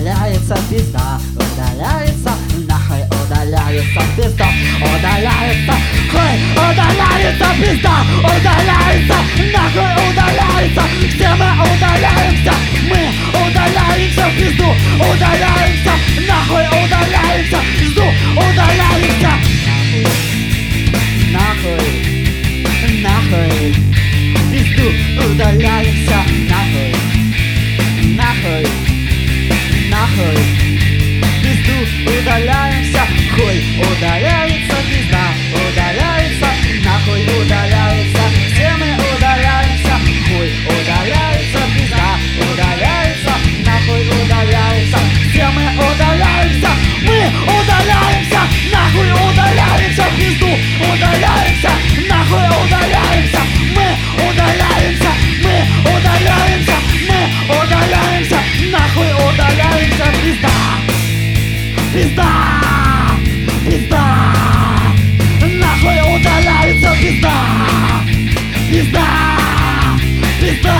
удаляется пизда, удаляется, нахуй удаляется пизда, удаляется, хуй, удаляется пизда, удаляется, нахуй удаляется, все мы удаляемся, мы удаляемся в пизду, удаляемся, нахуй удаляемся, жду, удаляемся, нахуй, нахуй, пизду, удаляемся, нахуй, нахуй, нахуй, пизду, удаляемся, хуй, удаляется пизда, удаляется, нахуй удаляется, все мы удаляемся, хуй, удаляется пизда, удаляется, нахуй удаляется, все мы удаляемся, нахуй удаляемся, пизду, удаляемся, нахуй удаляемся, мы удаляемся, нахуй удаляемся, пизда, пизда, пизда, нахуй удаляется пизда, пизда, пизда,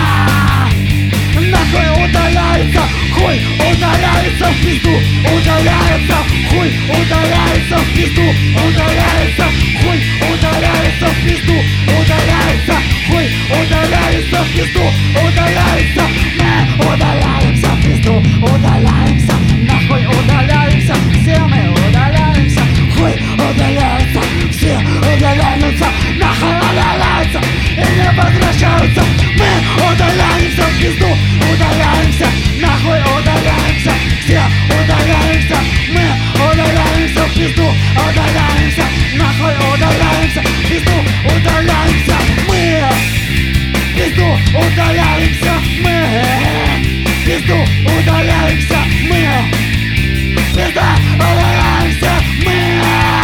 нахуй удаляется, хуй удаляется в пизду, удаляется, хуй удаляется в пизду, удаляется, хуй удаляется в пизду, удаляется, хуй удаляется в пизду, удаляется, мы удаляемся в пизду, удаляемся, нахуй удаляемся, все мы удаляемся, хуй удаляется, все удаляются, нахуй удаляются и не возвращаются, мы удаляемся в пизду, удаляемся, нахуй удаляемся, все удаляемся, мы удаляемся в пизду, удаляемся, нахуй удаляемся, в пизду, удаляемся, мы, в пизду, удаляемся, мы, в пизду, удаляемся, мы, пизда, удаляемся, мы,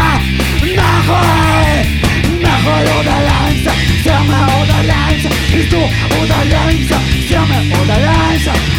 нахуй, нахуй удаляемся, все мы удаляемся, в пизду, удаляемся, все мы удаляемся.